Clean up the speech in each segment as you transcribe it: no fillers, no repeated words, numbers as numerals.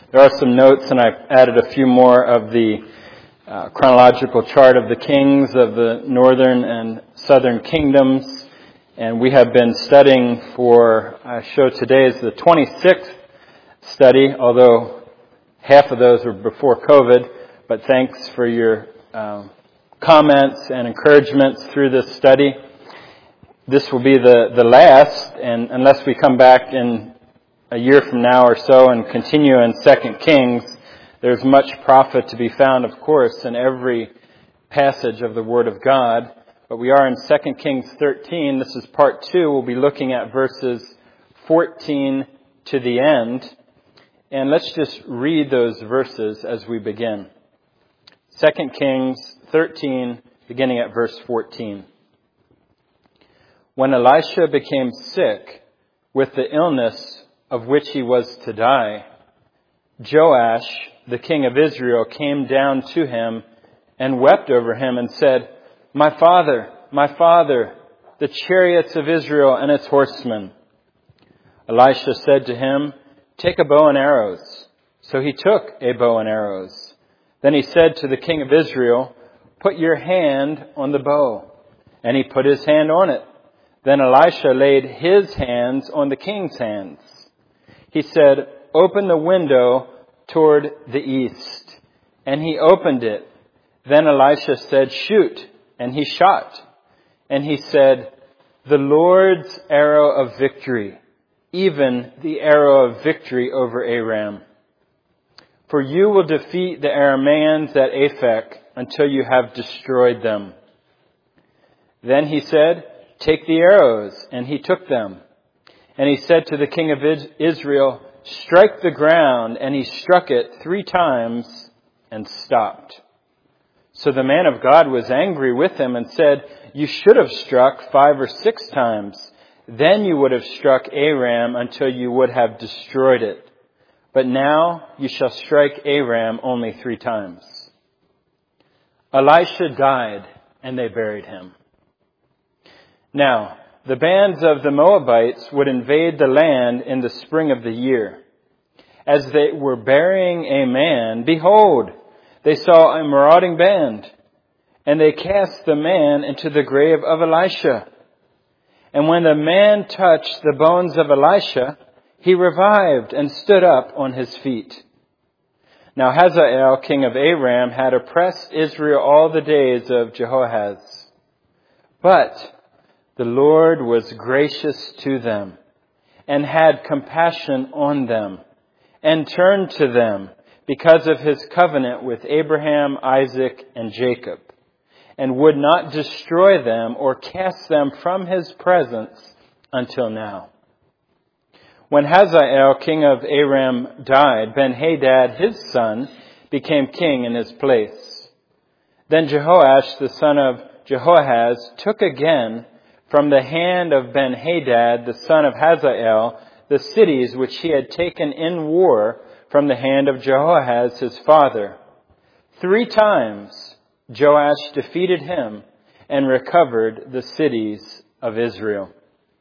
There are some notes, and I've added a few more of the chronological chart of the kings of the northern and southern kingdoms. And we have been studying I show today is the 26th study, although half of those were before COVID. But thanks for your comments and encouragements through this study. This will be the last, and unless we come back in a year from now or so and continue in 2 Kings, there's much profit to be found, of course, in every passage of the Word of God. But we are in 2 Kings 13. This is part 2. We'll be looking at verses 14 to the end. And let's just read those verses as we begin. 2 Kings 13, beginning at verse 14. When Elisha became sick with the illness of which he was to die, Joash, the king of Israel, came down to him and wept over him and said, my father, the chariots of Israel and its horsemen." Elisha said to him, "Take a bow and arrows." So he took a bow and arrows. Then he said to the king of Israel, "Put your hand on the bow." And he put his hand on it. Then Elisha laid his hands on the king's hands. He said, "Open the window toward the east." And he opened it. Then Elisha said, "Shoot." And he shot. And he said, "The Lord's arrow of victory, even the arrow of victory over Aram. For you will defeat the Arameans at Aphek until you have destroyed them." Then he said, "Take the arrows." And he took them. And he said to the king of Israel, "Strike the ground." And he struck it 3 times and stopped. So the man of God was angry with him and said, "You should have struck 5 or 6 times. Then you would have struck Aram until you would have destroyed it. But now you shall strike Aram only 3 times. Elisha died, and they buried him. Now, the bands of the Moabites would invade the land in the spring of the year. As they were burying a man, behold, they saw a marauding band, and they cast the man into the grave of Elisha. And when the man touched the bones of Elisha, he revived and stood up on his feet. Now Hazael, king of Aram, had oppressed Israel all the days of Jehoahaz. But the Lord was gracious to them and had compassion on them and turned to them because of his covenant with Abraham, Isaac, and Jacob, and would not destroy them or cast them from his presence until now. When Hazael, king of Aram, died, Ben-Hadad, his son, became king in his place. Then Jehoash, the son of Jehoahaz, took again from the hand of Ben-Hadad, the son of Hazael, the cities which he had taken in war from the hand of Jehoahaz his father. 3 times Joash defeated him and recovered the cities of Israel.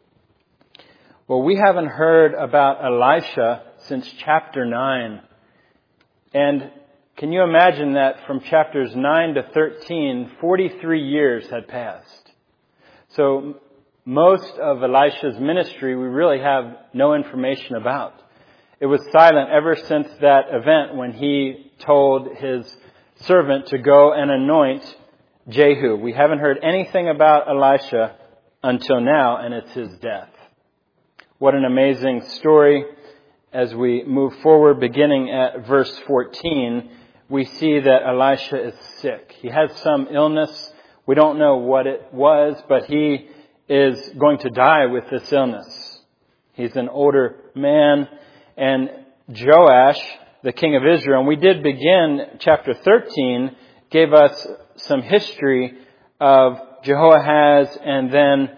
Well, we haven't heard about Elisha since chapter 9. And can you imagine that from chapters 9 to 13, 43 years had passed? So most of Elisha's ministry we really have no information about. It was silent ever since that event when he told his servant to go and anoint Jehu. We haven't heard anything about Elisha until now, and it's his death. What an amazing story. As we move forward, beginning at verse 14, we see that Elisha is sick. He has some illness. We don't know what it was, but he is going to die with this illness. He's an older man. And Joash, the king of Israel, and we did begin chapter 13, gave us some history of Jehoahaz and then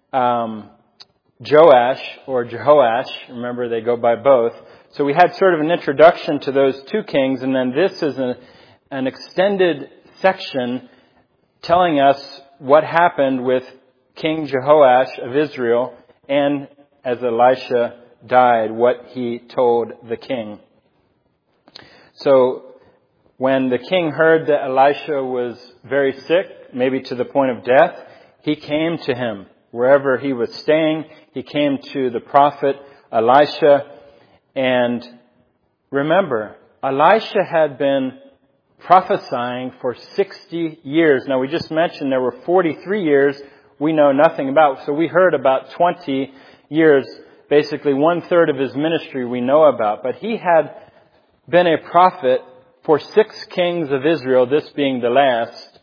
Joash, or Jehoash. Remember, they go by both. So we had sort of an introduction to those 2 kings, and then this is an extended section telling us what happened with King Jehoash of Israel, and as Elisha died, what he told the king. So when the king heard that Elisha was very sick, maybe to the point of death, he came to him. Wherever he was staying, he came to the prophet Elisha. And remember, Elisha had been prophesying for 60 years. Now, we just mentioned there were 43 years we know nothing about. So we heard about 20 years, basically 1/3 of his ministry we know about. But he had been a prophet for 6 kings of Israel, this being the last,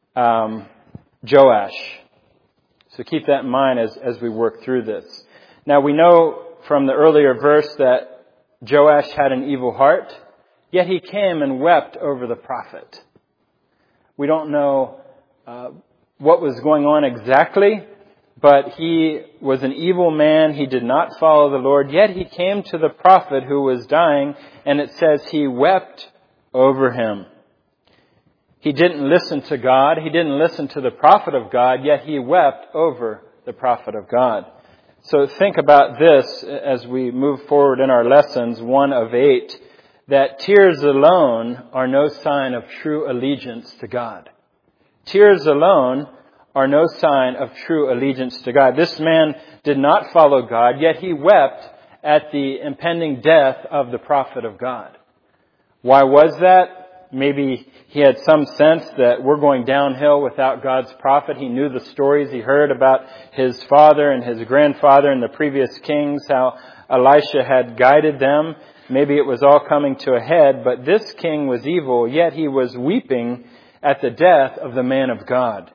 Joash. So keep that in mind as we work through this. Now, we know from the earlier verse that Joash had an evil heart, yet he came and wept over the prophet. We don't know what was going on exactly, but he was an evil man. He did not follow the Lord, yet he came to the prophet who was dying, and it says he wept over him. He didn't listen to God. He didn't listen to the prophet of God, yet he wept over the prophet of God. So think about this as we move forward in our lessons, 1 of 8, that tears alone are no sign of true allegiance to God. Tears alone are no sign of true allegiance to God. This man did not follow God, yet he wept at the impending death of the prophet of God. Why was that? Maybe he had some sense that we're going downhill without God's prophet. He knew the stories he heard about his father and his grandfather and the previous kings, how Elisha had guided them. Maybe it was all coming to a head, but this king was evil, yet he was weeping at the death of the man of God.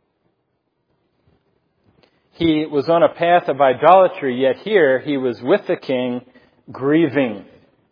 He was on a path of idolatry, yet here he was with the king, grieving.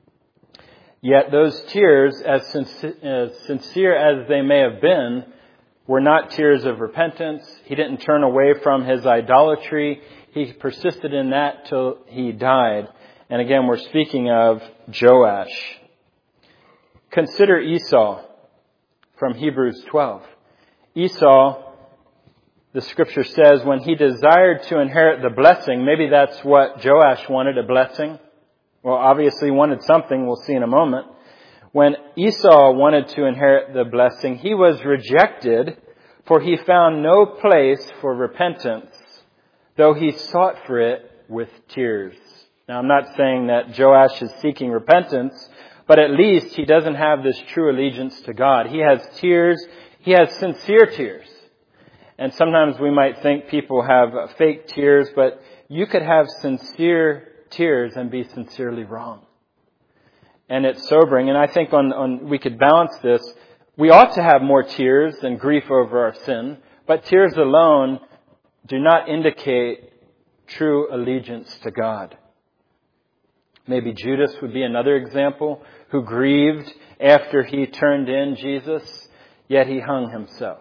Yet those tears, as sincere as they may have been, were not tears of repentance. He didn't turn away from his idolatry. He persisted in that till he died. And again, we're speaking of Joash. Consider Esau from Hebrews 12. Esau, the scripture says, when he desired to inherit the blessing, maybe that's what Joash wanted, a blessing. Well, obviously wanted something, we'll see in a moment. When Esau wanted to inherit the blessing, he was rejected, for he found no place for repentance, though he sought for it with tears. Now, I'm not saying that Joash is seeking repentance, but at least he doesn't have this true allegiance to God. He has tears. He has sincere tears. And sometimes we might think people have fake tears, but you could have sincere tears and be sincerely wrong. And it's sobering. And I think we could balance this. We ought to have more tears than grief over our sin, but tears alone do not indicate true allegiance to God. Maybe Judas would be another example, who grieved after he turned in Jesus, yet he hung himself.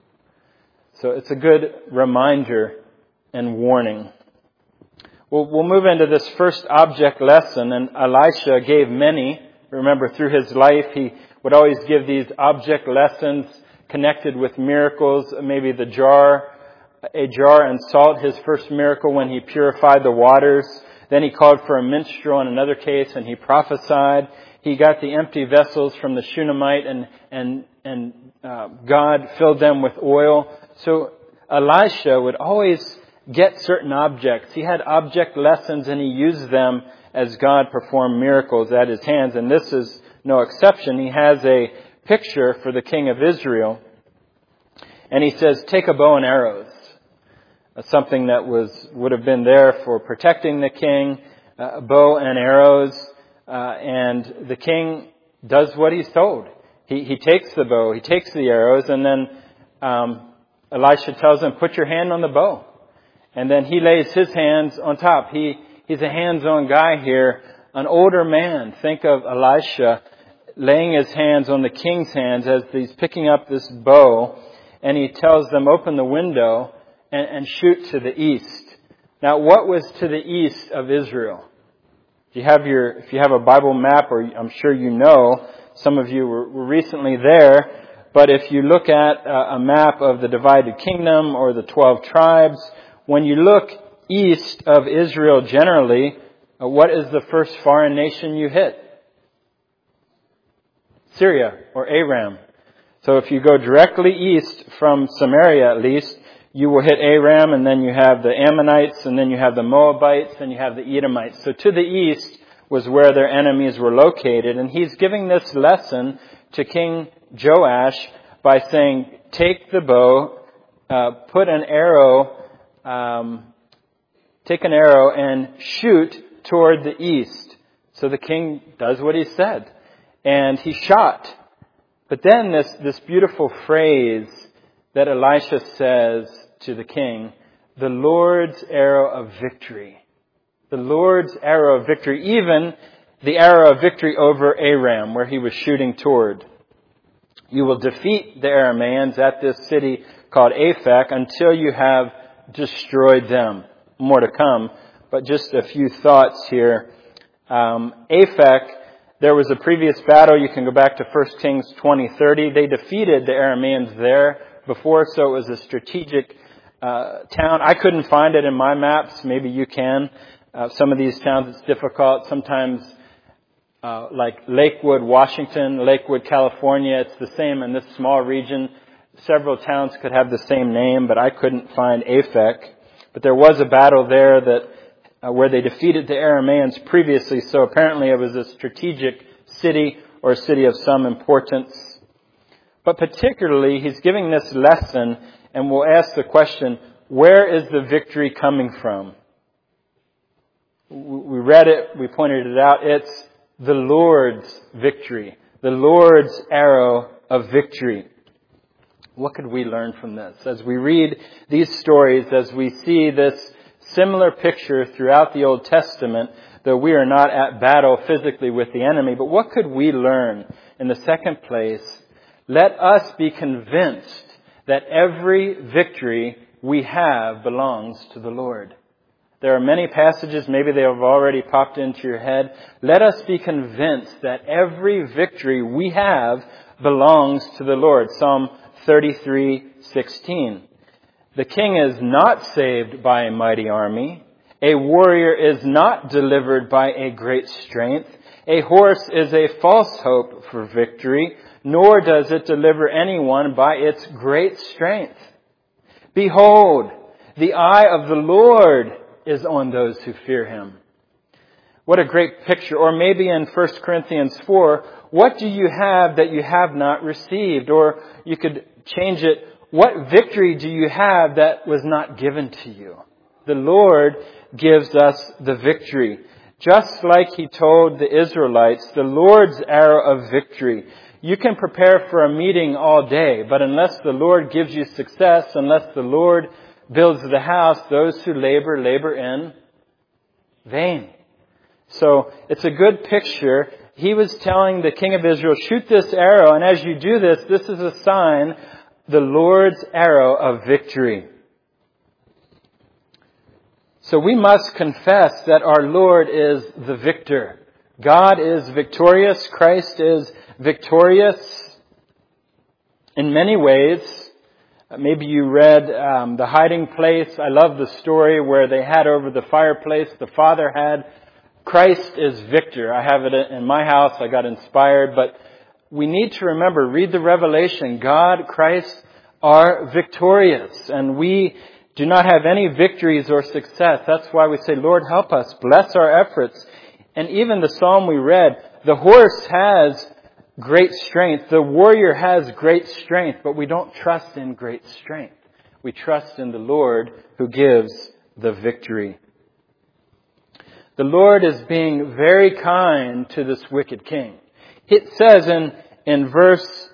So it's a good reminder and warning. We'll move into this first object lesson, and Elisha gave many. Remember, through his life, he would always give these object lessons connected with miracles. Maybe a jar and salt, his first miracle when he purified the waters. Then he called for a minstrel in another case, and he prophesied. He got the empty vessels from the Shunammite, and God filled them with oil. So Elisha would always get certain objects. He had object lessons, and he used them as God performed miracles at his hands. And this is no exception. He has a picture for the king of Israel. And he says, take a bow and arrows. Something that would have been there for protecting the king, a bow and arrows. And the king does what he's told. He takes the bow, he takes the arrows, and then Elisha tells him, put your hand on the bow. And then he lays his hands on top. He's a hands-on guy here, an older man. Think of Elisha laying his hands on the king's hands as he's picking up this bow, and he tells them, open the window and shoot to the east. Now, what was to the east of Israel? If you have a Bible map, or I'm sure you know, some of you were recently there, but if you look at a map of the divided kingdom or the 12 tribes, when you look east of Israel generally, what is the first foreign nation you hit? Syria or Aram. So if you go directly east from Samaria at least, you will hit Aram, and then you have the Ammonites, and then you have the Moabites, and you have the Edomites. So to the east was where their enemies were located. And he's giving this lesson to King Joash by saying, take the bow, take an arrow and shoot toward the east. So the king does what he said. And he shot. But then this beautiful phrase that Elisha says to the king, the Lord's arrow of victory. The Lord's arrow of victory, even the arrow of victory over Aram, where he was shooting toward. You will defeat the Arameans at this city called Aphek until you have destroyed them. More to come, but just a few thoughts here. Aphek, there was a previous battle. You can go back to 1 Kings 20:30. They defeated the Arameans there before, so it was a strategic town. I couldn't find it in my maps. Maybe you can. Some of these towns it's difficult. Sometimes like Lakewood, Washington, Lakewood, California, it's the same in this small region. Several towns could have the same name, but I couldn't find Aphek. But there was a battle there that where they defeated the Arameans previously, so apparently it was a strategic city or a city of some importance. But particularly, he's giving this lesson, and we'll ask the question, where is the victory coming from? We read it, we pointed it out, it's the Lord's victory, the Lord's arrow of victory. What could we learn from this? As we read these stories, as we see this similar picture throughout the Old Testament, though we are not at battle physically with the enemy, but what could we learn? In the second place, let us be convinced that every victory we have belongs to the Lord. There are many passages, maybe they have already popped into your head. Let us be convinced that every victory we have belongs to the Lord. Psalm 33:16. The king is not saved by a mighty army. A warrior is not delivered by a great strength. A horse is a false hope for victory, nor does it deliver anyone by its great strength. Behold, the eye of the Lord is on those who fear him. What a great picture. Or maybe in 1 Corinthians 4, what do you have that you have not received? Or you could change it, what victory do you have that was not given to you? The Lord gives us the victory. Just like he told the Israelites, the Lord's arrow of victory. You can prepare for a meeting all day, but unless the Lord gives you success, unless the Lord builds the house, those who labor in vain. So it's a good picture. He was telling the king of Israel, shoot this arrow, and as you do this, this is a sign, the Lord's arrow of victory. So we must confess that our Lord is the victor. God is victorious. Christ is victorious in many ways. Maybe you read The Hiding Place. I love the story where they had over the fireplace, the Father had, Christ is victor. I have it in my house. I got inspired. But we need to remember, read the Revelation. God, Christ are victorious. And we do not have any victories or success. That's why we say, Lord, help us. Bless our efforts. And even the psalm we read, the horse has great strength. The warrior has great strength, but we don't trust in great strength. We trust in the Lord who gives the victory. The Lord is being very kind to this wicked king. It says in verse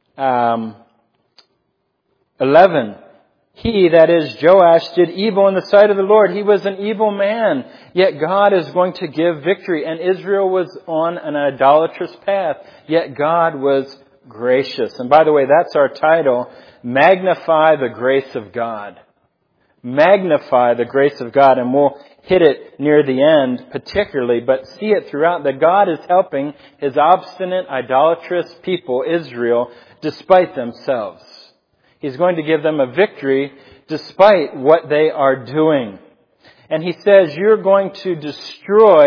11, he, that is Joash, did evil in the sight of the Lord. He was an evil man, yet God is going to give victory. And Israel was on an idolatrous path, yet God was gracious. And by the way, that's our title, Magnify the Grace of God. Magnify the grace of God. And we'll hit it near the end particularly, but see it throughout that God is helping his obstinate, idolatrous people, Israel, despite themselves. He's going to give them a victory despite what they are doing. And he says, you're going to destroy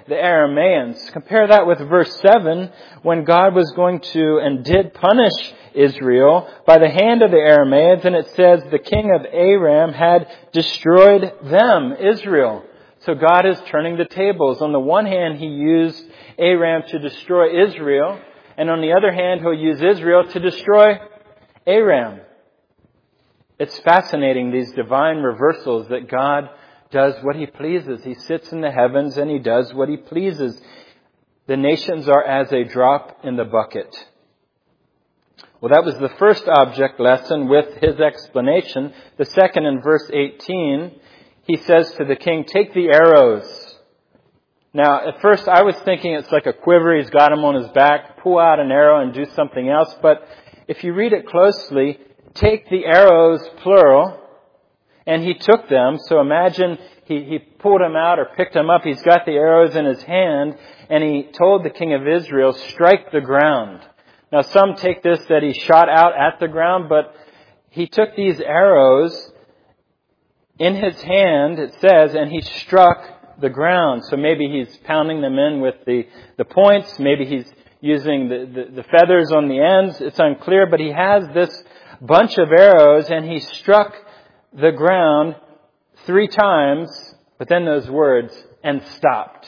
the Arameans. Compare that with verse 7, when God was going to and did punish Israel by the hand of the Arameans, and it says the king of Aram had destroyed them, Israel. So God is turning the tables. On the one hand, He used Aram to destroy Israel, and on the other hand, He'll use Israel to destroy Aram. It's fascinating, these divine reversals, that God does what He pleases. He sits in the heavens and He does what He pleases. The nations are as a drop in the bucket. Well, that was the first object lesson with his explanation. The second, in verse 18, he says to the king, "Take the arrows." Now, at first I was thinking it's like a quiver. He's got him on his back. Pull out an arrow and do something else. But if you read it closely, take the arrows, plural, and he took them. So imagine he pulled them out or picked them up. He's got the arrows in his hand, and he told the king of Israel, "Strike the ground." Now, some take this that he shot out at the ground, but he took these arrows in his hand, it says, and he struck the ground. So maybe he's pounding them in with the points. Maybe he's using the feathers on the ends. It's unclear, but he has this bunch of arrows, and he struck the ground 3 times, but then those words, "and stopped."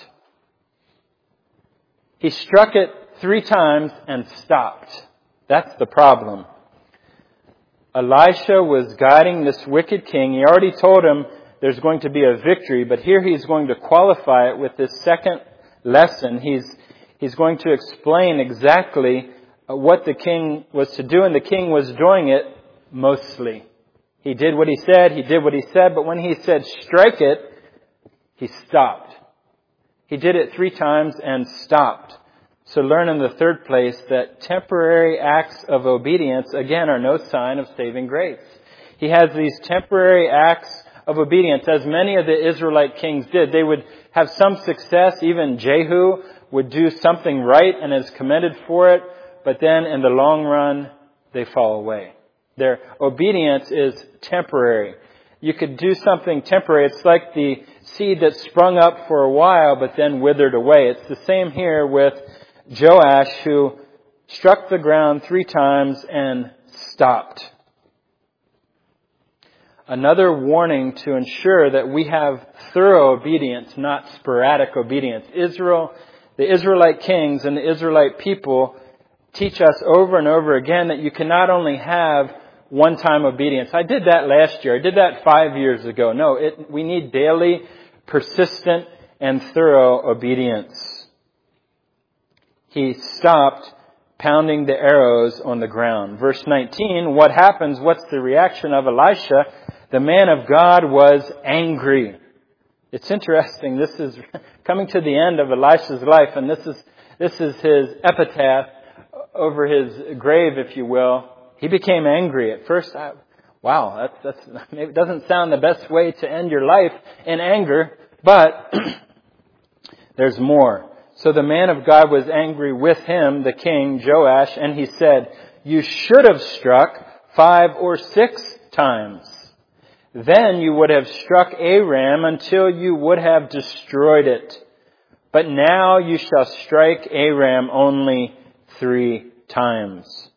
He struck it 3 times and stopped. That's the problem. Elisha was guiding this wicked king. He already told him there's going to be a victory, but here he's going to qualify it with this second lesson. He's going to explain exactly what the king was to do, and the king was doing it mostly. He did what he said, but when he said strike it, he stopped. He did it 3 times and stopped. So learn in the third place that temporary acts of obedience, again, are no sign of saving grace. He has these temporary acts of obedience, as many of the Israelite kings did. They would have some success. Even Jehu would do something right and is commended for it, but then in the long run, they fall away. Their obedience is temporary. You could do something temporary. It's like the seed that sprung up for a while, but then withered away. It's the same here with Joash, who struck the ground 3 times and stopped. Another warning to ensure that we have thorough obedience, not sporadic obedience. The Israelite kings and the Israelite people teach us over and over again that you can not only have one-time obedience. I did that last year. I did that 5 years ago. No, we need daily, persistent, and thorough obedience. He stopped pounding the arrows on the ground. Verse 19, what happens? What's the reaction of Elisha? The man of God was angry. It's interesting. This is coming to the end of Elisha's life, and this is his epitaph over his grave, if you will. He became angry. At first, that's maybe it doesn't sound the best way to end your life in anger, but there's more. So the man of God was angry with him, the king, Joash, and he said, "You should have struck 5 or 6 times. Then you would have struck Aram until you would have destroyed it. But now you shall strike Aram only 3 times."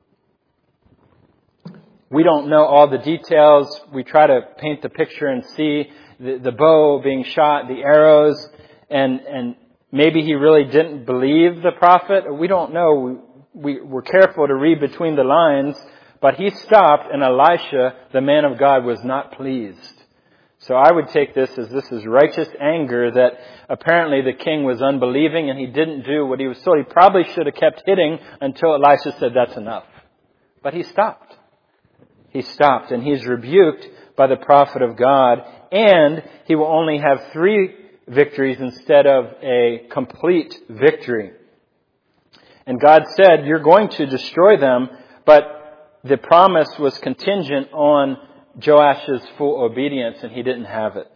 We don't know all the details. We try to paint the picture and see the bow being shot, the arrows, and maybe he really didn't believe the prophet. We don't know. We're careful to read between the lines. But he stopped, and Elisha, the man of God, was not pleased. So I would take this is righteous anger that apparently the king was unbelieving and he didn't do what he was told. He probably should have kept hitting until Elisha said, "That's enough." But he stopped. He stopped, and he's rebuked by the prophet of God, and he will only have 3 victories instead of a complete victory. And God said, "You're going to destroy them," but the promise was contingent on Joash's full obedience, and he didn't have it.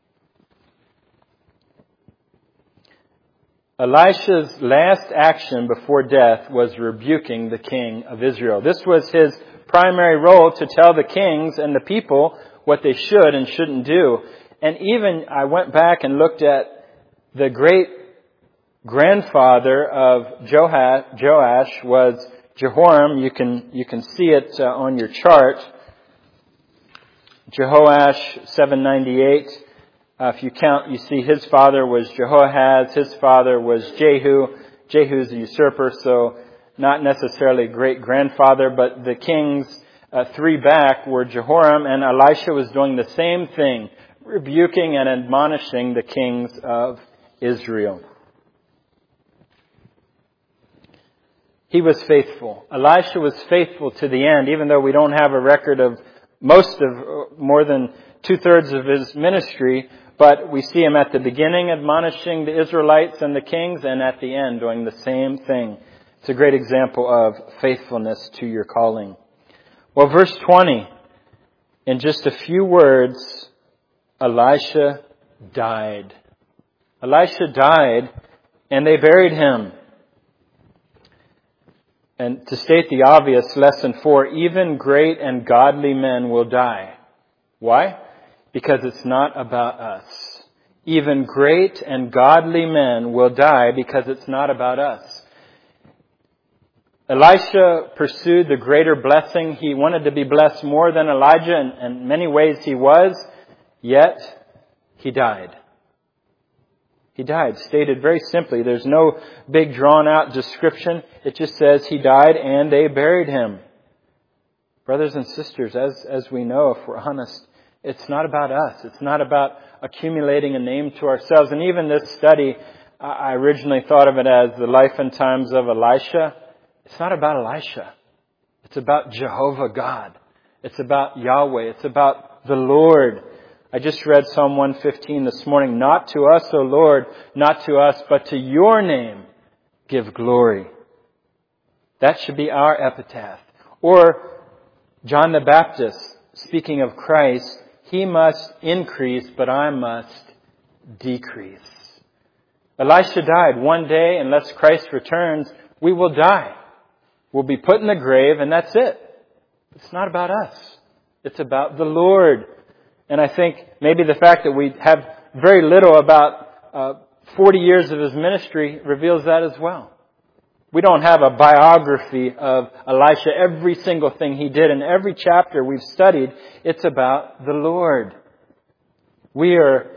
Elisha's last action before death was rebuking the king of Israel. This was his primary role, to tell the kings and the people what they should and shouldn't do. And even I went back and looked at the great grandfather of Joash was Jehoram. You can see it on your chart. Jehoash 798. If you count, you see his father was Jehoahaz. His father was Jehu. Jehu's a usurper, so not necessarily great-grandfather, but the kings three back were Jehoram, and Elisha was doing the same thing, rebuking and admonishing the kings of Israel. He was faithful. Elisha was faithful to the end, even though we don't have a record of more than 2/3 of his ministry, but we see him at the beginning admonishing the Israelites and the kings, and at the end doing the same thing. It's a great example of faithfulness to your calling. Well, verse 20, in just a few words, Elisha died. Elisha died, and they buried him. And to state the obvious, lesson 4, even great and godly men will die. Why? Because it's not about us. Even great and godly men will die because it's not about us. Elisha pursued the greater blessing. He wanted to be blessed more than Elijah, and in many ways he was, yet he died. He died, stated very simply. There's no big drawn out description. It just says he died and they buried him. Brothers and sisters, as we know, if we're honest, it's not about us. It's not about accumulating a name to ourselves. And even this study, I originally thought of it as the life and times of Elisha. It's not about Elisha. It's about Jehovah God. It's about Yahweh. It's about the Lord. I just read Psalm 115 this morning. Not to us, O Lord, not to us, but to your name give glory. That should be our epitaph. Or John the Baptist, speaking of Christ, he must increase, but I must decrease. Elisha died. One day, unless Christ returns, we will die. We'll be put in the grave, and that's it. It's not about us. It's about the Lord. And I think maybe the fact that we have very little about 40 years of his ministry reveals that as well. We don't have a biography of Elisha, every single thing he did. In every chapter we've studied, it's about the Lord. We are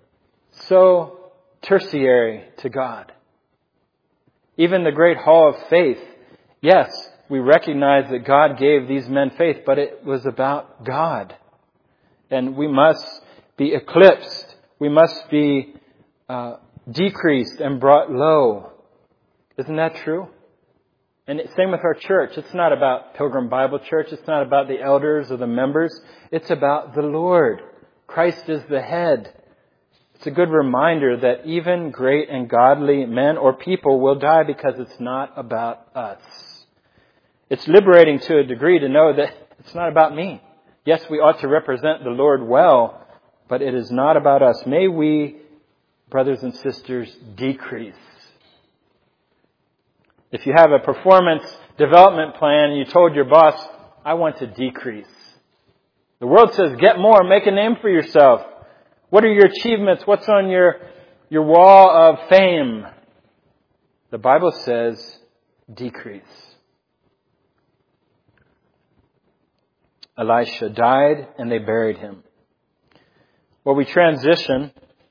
so tertiary to God. Even the great hall of faith, yes, we recognize that God gave these men faith, but it was about God. And we must be eclipsed. We must be decreased and brought low. Isn't that true? And same with our church. It's not about Pilgrim Bible Church. It's not about the elders or the members. It's about the Lord. Christ is the head. It's a good reminder that even great and godly men or people will die because it's not about us. It's liberating to a degree to know that it's not about me. Yes, we ought to represent the Lord well, but it is not about us. May we, brothers and sisters, decrease. If you have a performance development plan and you told your boss, I want to decrease. The world says, get more, make a name for yourself. What are your achievements? What's on your wall of fame? The Bible says, decrease. Elisha died and they buried him. Well, we transition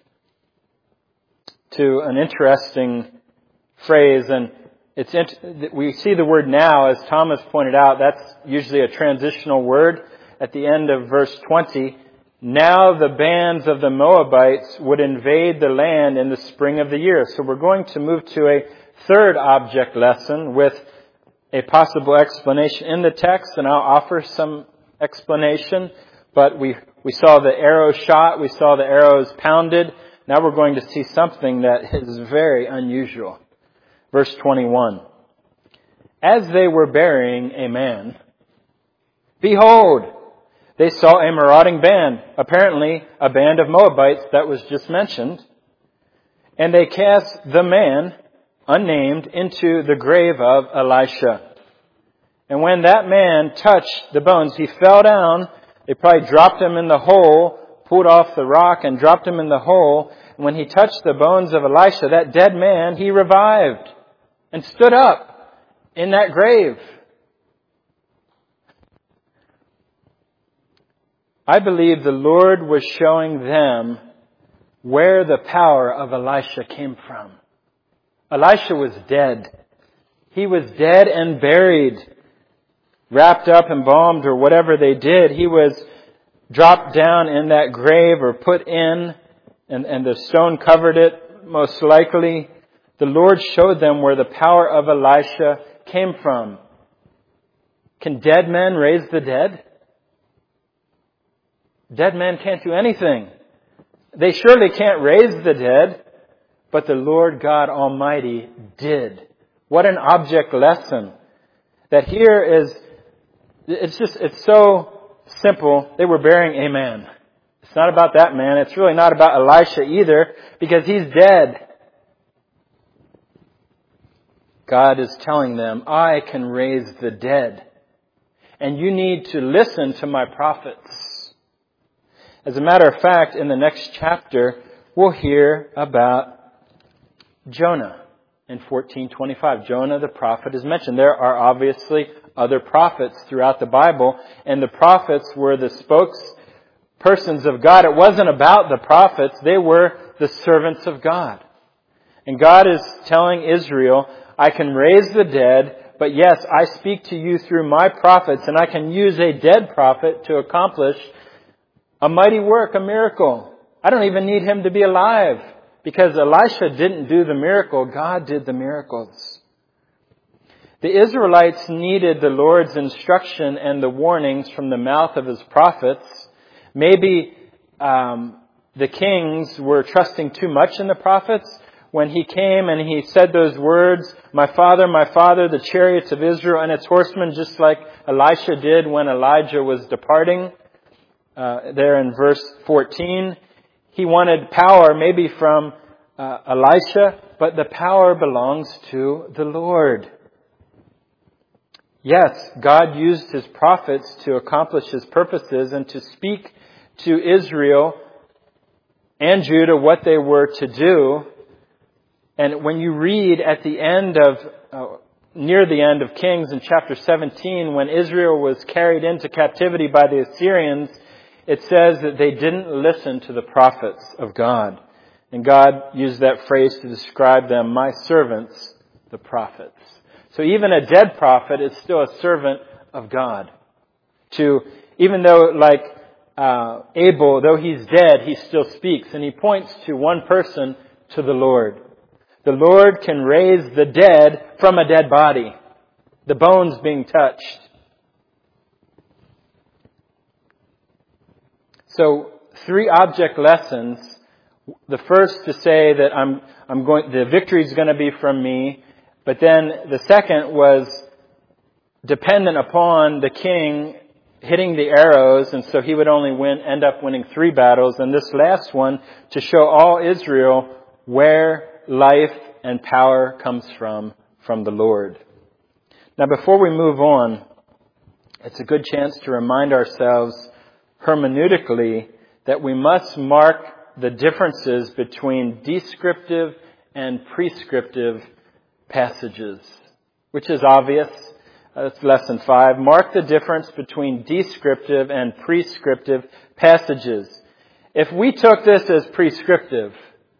to an interesting phrase, and we see the word now, as Thomas pointed out, that's usually a transitional word. At the end of verse 20, now the bands of the Moabites would invade the land in the spring of the year. So we're going to move to a third object lesson with a possible explanation in the text, and I'll offer some explanation. But we saw the arrow shot, we saw the arrows pounded. Now we're going to see something that is very unusual. Verse 21. As they were burying a man, behold, they saw a marauding band, apparently a band of Moabites that was just mentioned, and they cast the man, unnamed, into the grave of Elisha. And when that man touched the bones, he fell down. They probably dropped him in the hole, pulled off the rock and dropped him in the hole. when he touched the bones of Elisha, that dead man, he revived and stood up in that grave. I believe the Lord was showing them where the power of Elisha came from. Elisha was dead. He was dead and buried, wrapped up, embalmed, or whatever they did. He was dropped down in that grave or put in, and the stone covered it, most likely. The Lord showed them where the power of Elisha came from. Can dead men raise the dead? Dead men can't do anything. They surely can't raise the dead, but the Lord God Almighty did. What an object lesson. That here is, it's so simple. They were burying a man. It's not about that man. It's really not about Elisha either, because he's dead. God is telling them, I can raise the dead. And you need to listen to my prophets. As a matter of fact, in the next chapter, we'll hear about Jonah in 14:25. Jonah the prophet is mentioned. There are obviously other prophets throughout the Bible, and the prophets were the spokespersons of God. It wasn't about the prophets. They were the servants of God. And God is telling Israel, I can raise the dead, but yes, I speak to you through my prophets, and I can use a dead prophet to accomplish a mighty work, a miracle. I don't even need him to be alive, because Elisha didn't do the miracle. God did the miracles. The Israelites needed the Lord's instruction and the warnings from the mouth of his prophets. Maybe the kings were trusting too much in the prophets. When he came and he said those words, my father, the chariots of Israel and its horsemen, just like Elisha did when Elijah was departing. There in verse 14, he wanted power maybe from Elisha, but the power belongs to the Lord. Yes, God used his prophets to accomplish his purposes and to speak to Israel and Judah what they were to do. And when you read at the end of, near the end of Kings in chapter 17, when Israel was carried into captivity by the Assyrians, it says that they didn't listen to the prophets of God. And God used that phrase to describe them, my servants, the prophets. So even a dead prophet is still a servant of God. Even though like Abel, though he's dead, he still speaks. And he points to one person, to the Lord. The Lord can raise the dead from a dead body, the bones being touched. So 3 object lessons. The first to say that the victory is going to be from me. But then the second was dependent upon the king hitting the arrows, and so he would only end up winning 3 battles. And this last one to show all Israel where life and power comes from the Lord. Now before we move on, it's a good chance to remind ourselves hermeneutically that we must mark the differences between descriptive and prescriptive passages, which is obvious. That's lesson 5. Mark the difference between descriptive and prescriptive passages. If we took this as prescriptive,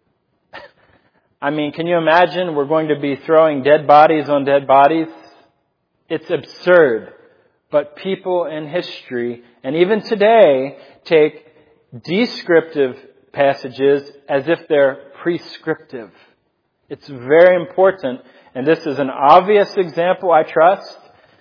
can you imagine we're going to be throwing dead bodies on dead bodies? It's absurd. But people in history, and even today, take descriptive passages as if they're prescriptive. It's very important, and this is an obvious example, I trust,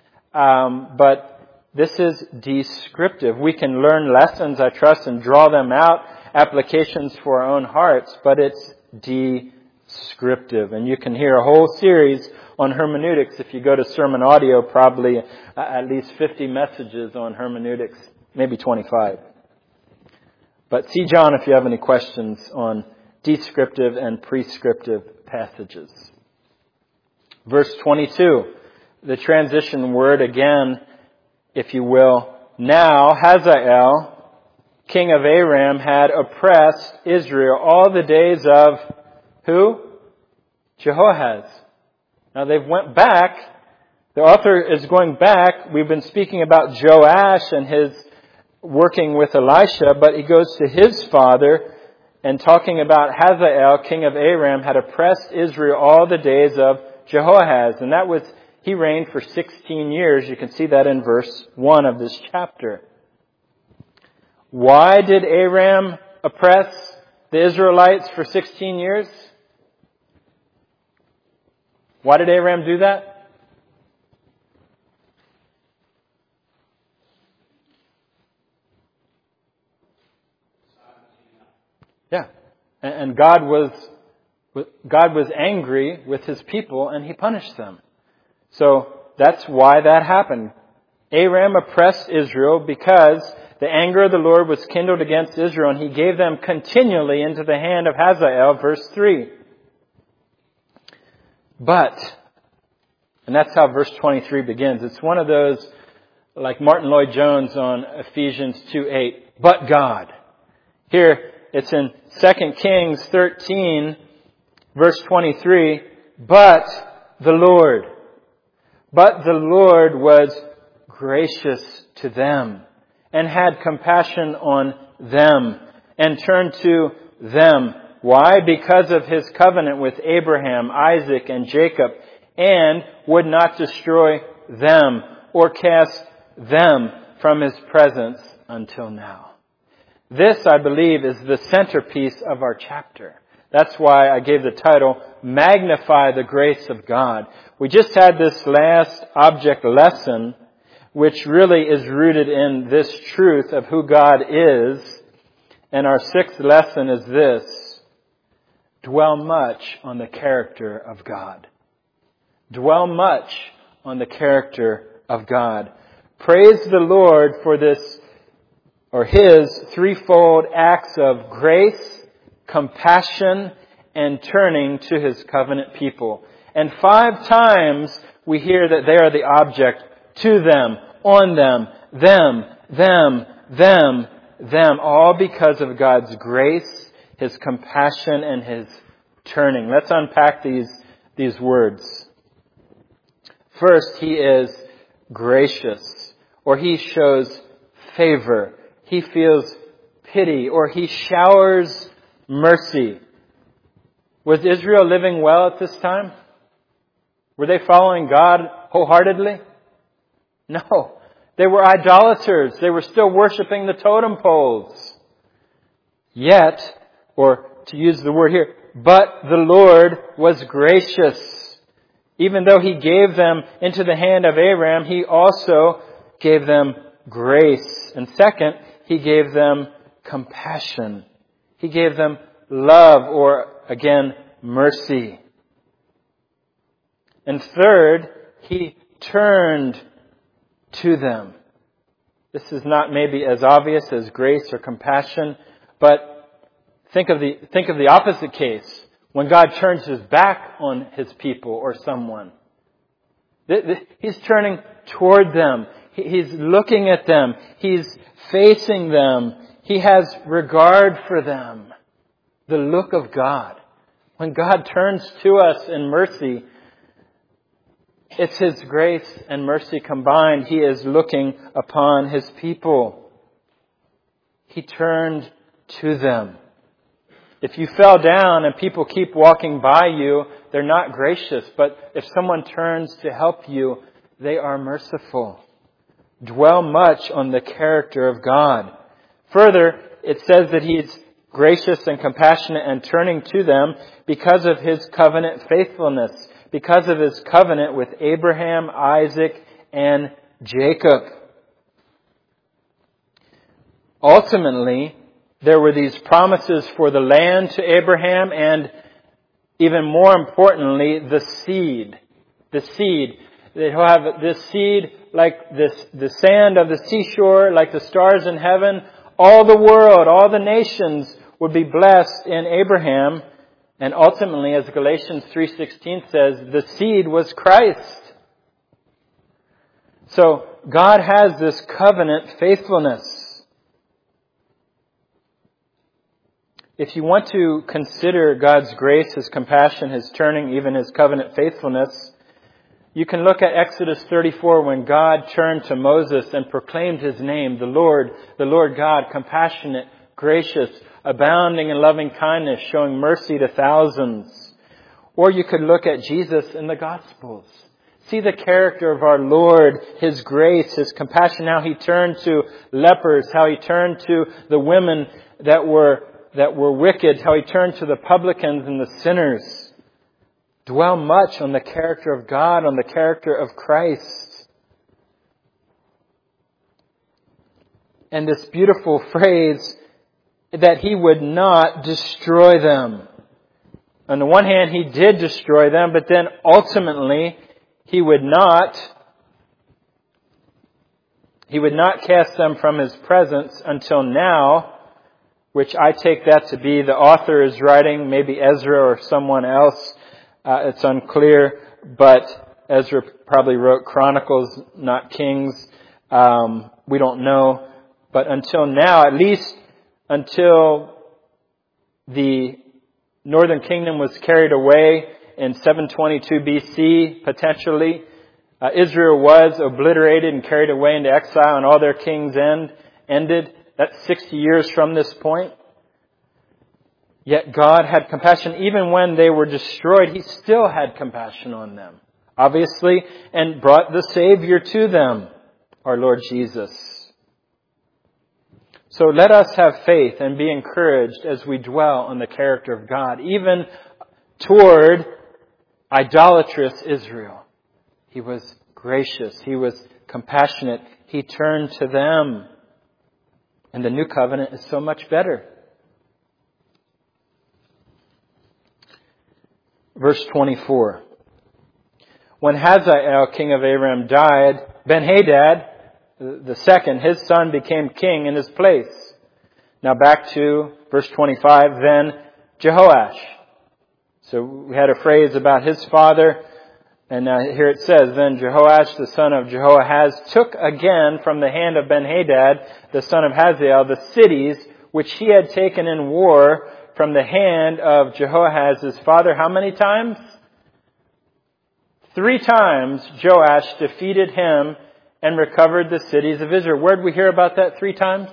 but this is descriptive. We can learn lessons, I trust, and draw them out, applications for our own hearts, but it's descriptive. And you can hear a whole series on hermeneutics. If you go to Sermon Audio, probably at least 50 messages on hermeneutics, maybe 25. But see John if you have any questions on descriptive and prescriptive passages. Verse 22, the transition word again, if you will. Now Hazael king of Aram, had oppressed Israel all the days of who? Jehoahaz. Now they've went back. The author is going back. We've been speaking about Joash and his working with Elisha, but he goes to his father and talking about Hazael, king of Aram, had oppressed Israel all the days of Jehoahaz. And he reigned for 16 years. You can see that in verse 1 of this chapter. Why did Aram oppress the Israelites for 16 years? Why did Aram do that? Yeah. And God was angry with His people and He punished them. So that's why that happened. Aram oppressed Israel because the anger of the Lord was kindled against Israel, and He gave them continually into the hand of Hazael, verse 3. But, and that's how verse 23 begins. It's one of those, like Martin Lloyd-Jones on Ephesians 2:8, but God. Here, it's in 2 Kings 13, verse 23, but the Lord was gracious to them and had compassion on them and turned to them. Why? Because of His covenant with Abraham, Isaac, and Jacob, and would not destroy them or cast them from His presence until now. This, I believe, is the centerpiece of our chapter. That's why I gave the title, Magnify the Grace of God. We just had this last object lesson, which really is rooted in this truth of who God is. And our sixth lesson is this: dwell much on the character of God. Dwell much on the character of God. Praise the Lord for this, or His threefold acts of grace, compassion, and turning to His covenant people. And 5 times we hear that they are the object: to them, on them, them, all because of God's grace, His compassion, and His turning. Let's unpack these words. First, He is gracious, or He shows favor. He feels pity, or He showers mercy. Was Israel living well at this time? Were they following God wholeheartedly? No. They were idolaters. They were still worshiping the totem poles. Yet, or to use the word here, but the Lord was gracious. Even though He gave them into the hand of Aram, He also gave them grace. And second, He gave them compassion. He gave them love, or again, mercy. And third, He turned to them. This is not maybe as obvious as grace or compassion, but think of the opposite case, when God turns His back on His people or someone. He's turning toward them. He's looking at them. He's facing them. He has regard for them. The look of God. When God turns to us in mercy, it's His grace and mercy combined. He is looking upon His people. He turned to them. If you fell down and people keep walking by you, they're not gracious. But if someone turns to help you, they are merciful. Dwell much on the character of God. Further, it says that He's gracious and compassionate and turning to them because of His covenant faithfulness. Because of His covenant with Abraham, Isaac, and Jacob. Ultimately, there were these promises for the land to Abraham, and even more importantly, the seed. The seed. They'll have this seed like the sand of the seashore, like the stars in heaven. All the world, all the nations would be blessed in Abraham. And ultimately, as Galatians 3:16 says, the seed was Christ. So God has this covenant faithfulness. If you want to consider God's grace, His compassion, His turning, even His covenant faithfulness, you can look at Exodus 34 when God turned to Moses and proclaimed His name, the Lord God, compassionate, gracious, abounding in loving kindness, showing mercy to thousands. Or you could look at Jesus in the Gospels. See the character of our Lord, His grace, His compassion, how He turned to lepers, how He turned to the women that were wicked, how He turned to the publicans and the sinners. Dwell much on the character of God, on the character of Christ. And this beautiful phrase that He would not destroy them. On the one hand, He did destroy them, but then ultimately He would not cast them from His presence until now, which I take that to be the author is writing, maybe Ezra or someone else. It's unclear, but Ezra probably wrote Chronicles, not Kings. We don't know. But until now, at least until the northern kingdom was carried away in 722 BC, potentially, Israel was obliterated and carried away into exile, and all their kings ended. That's 60 years from this point. Yet God had compassion. Even when they were destroyed, He still had compassion on them, obviously, and brought the Savior to them, our Lord Jesus. So let us have faith and be encouraged as we dwell on the character of God, even toward idolatrous Israel. He was gracious. He was compassionate. He turned to them. And the new covenant is so much better. Verse 24. When Hazael, king of Aram, died, Ben-Hadad, the second, his son, became king in his place. Now back to verse 25. Then Jehoash. So we had a phrase about his father. And now here it says, Then Jehoash, the son of Jehoahaz, took again from the hand of Ben-Hadad, the son of Hazael, the cities which he had taken in war from the hand of Jehoahaz his father. How many times? 3 times Joash defeated him and recovered the cities of Israel. Where did we hear about that 3 times?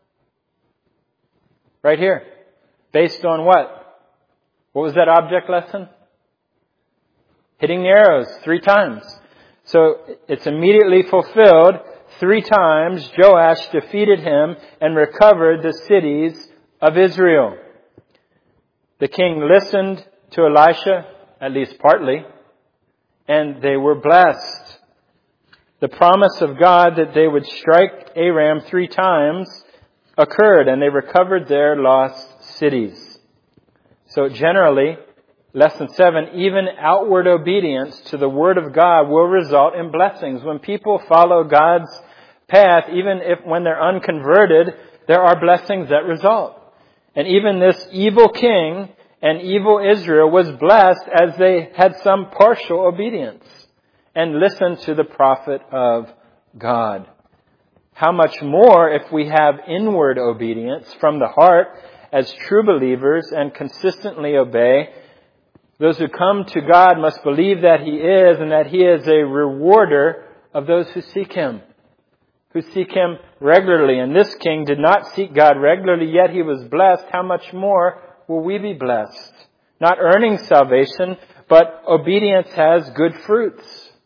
Right here. Based on what? What was that object lesson? Hitting the arrows 3 times. So it's immediately fulfilled. 3 times Joash defeated him and recovered the cities of Israel. The king listened to Elisha, at least partly, and they were blessed. The promise of God that they would strike Aram 3 times occurred, and they recovered their lost cities. So generally, Lesson 7, even outward obedience to the Word of God will result in blessings. When people follow God's path, even when they're unconverted, there are blessings that result. And even this evil king and evil Israel was blessed as they had some partial obedience and listened to the prophet of God. How much more if we have inward obedience from the heart as true believers and consistently obey. Those who come to God must believe that He is, and that He is a rewarder of those who seek Him regularly. And this king did not seek God regularly, yet he was blessed. How much more will we be blessed? Not earning salvation, but obedience has good fruits.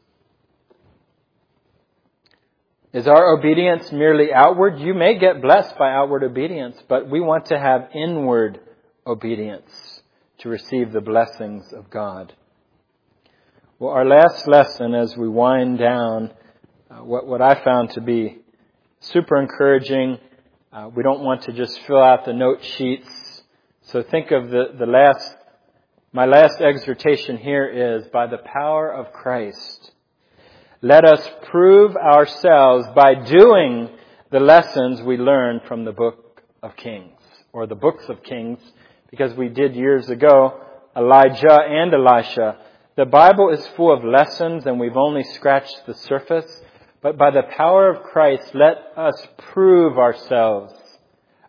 Is our obedience merely outward? You may get blessed by outward obedience, but we want to have inward obedience to receive the blessings of God. Well, our last lesson as we wind down, what I found to be super encouraging. We don't want to just fill out the note sheets. So think of my last exhortation here is, by the power of Christ, let us prove ourselves by doing the lessons we learned from the book of Kings, or the books of Kings, because we did years ago, Elijah and Elisha. The Bible is full of lessons and we've only scratched the surface. But by the power of Christ, let us prove ourselves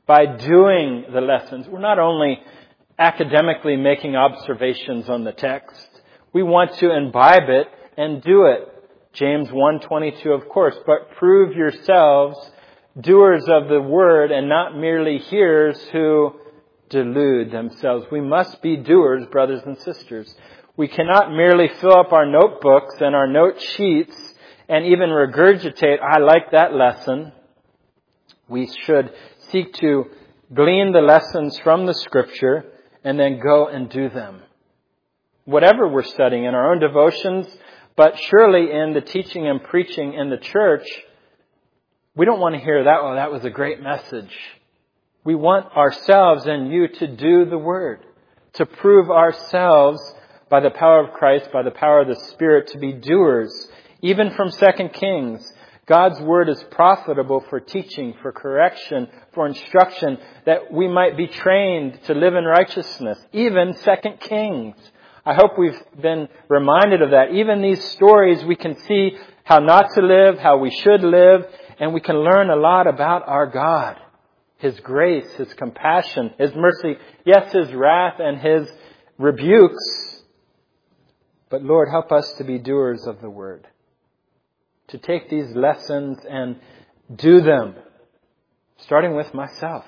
by doing the lessons. We're not only academically making observations on the text. We want to imbibe it and do it. James 1:22, of course. But prove yourselves doers of the word and not merely hearers who delude themselves. We must be doers, brothers and sisters. We cannot merely fill up our notebooks and our note sheets and even regurgitate, I like that lesson. We should seek to glean the lessons from the Scripture and then go and do them. Whatever we're studying in our own devotions, but surely in the teaching and preaching in the church, we don't want to hear that, oh, that was a great message. We want ourselves and you to do the Word, to prove ourselves by the power of Christ, by the power of the Spirit, to be doers. Even from 2 Kings, God's Word is profitable for teaching, for correction, for instruction, that we might be trained to live in righteousness. Even 2 Kings. I hope we've been reminded of that. Even these stories, we can see how not to live, how we should live, and we can learn a lot about our God. His grace, His compassion, His mercy, yes, His wrath and His rebukes. But Lord, help us to be doers of the Word. To take these lessons and do them, starting with myself.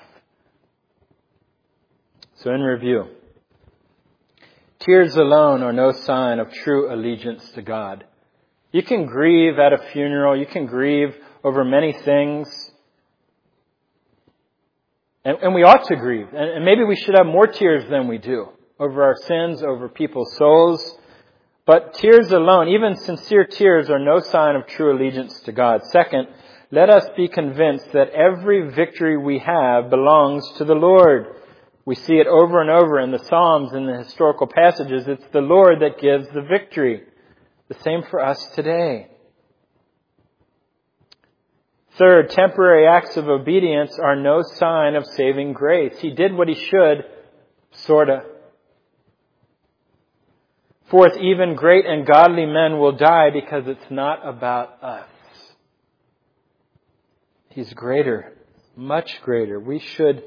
So in review, tears alone are no sign of true allegiance to God. You can grieve at a funeral. You can grieve over many things. And we ought to grieve. And maybe we should have more tears than we do over our sins, over people's souls. But tears alone, even sincere tears, are no sign of true allegiance to God. Second, let us be convinced that every victory we have belongs to the Lord. We see it over and over in the Psalms and the historical passages. It's the Lord that gives the victory. The same for us today. Third, temporary acts of obedience are no sign of saving grace. He did what he should, sorta. Fourth, even great and godly men will die because it's not about us. He's greater, much greater. We should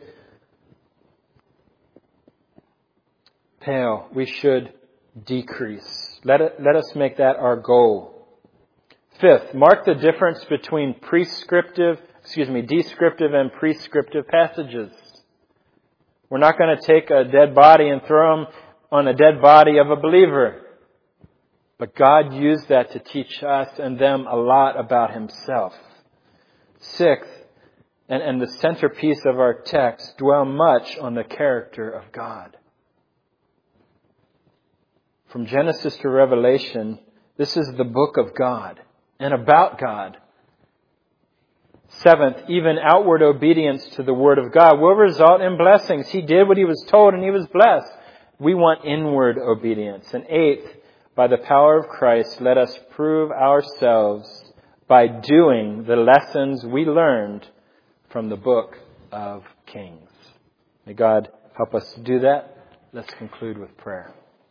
pale. We should decrease. Let us make that our goal. Fifth, mark the difference between descriptive and prescriptive passages. We're not going to take a dead body and throw them on a dead body of a believer. But God used that to teach us and them a lot about Himself. Sixth, and the centerpiece of our text, dwell much on the character of God. From Genesis to Revelation, this is the book of God and about God. Seventh, even outward obedience to the Word of God will result in blessings. He did what He was told and He was blessed. We want inward obedience. And eighth, by the power of Christ, let us prove ourselves by doing the lessons we learned from the book of Kings. May God help us to do that. Let's conclude with prayer.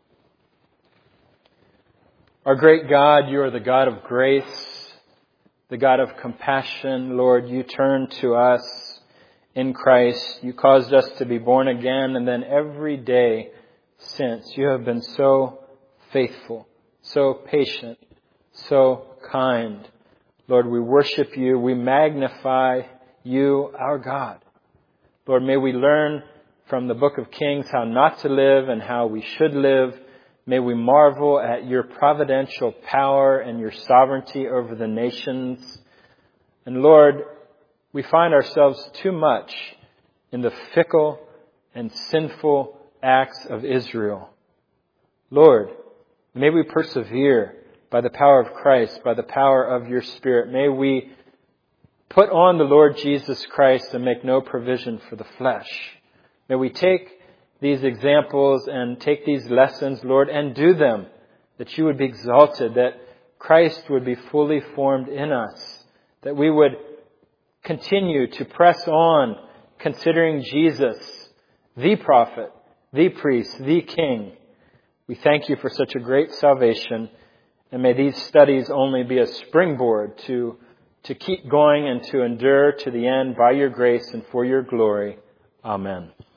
Our great God, You are the God of grace, the God of compassion. Lord, You turned to us in Christ. You caused us to be born again, and then every day since, You have been so faithful, so patient, so kind. Lord, we worship You. We magnify You, our God. Lord, may we learn from the book of Kings how not to live and how we should live. May we marvel at Your providential power and Your sovereignty over the nations. And Lord, we find ourselves too much in the fickle and sinful acts of Israel. Lord, may we persevere by the power of Christ, by the power of Your Spirit. May we put on the Lord Jesus Christ and make no provision for the flesh. May we take these examples and take these lessons, Lord, and do them, that You would be exalted, that Christ would be fully formed in us, that we would continue to press on, considering Jesus, the prophet, the priest, the king. We thank You for such a great salvation, and may these studies only be a springboard to keep going and to endure to the end by Your grace and for Your glory. Amen.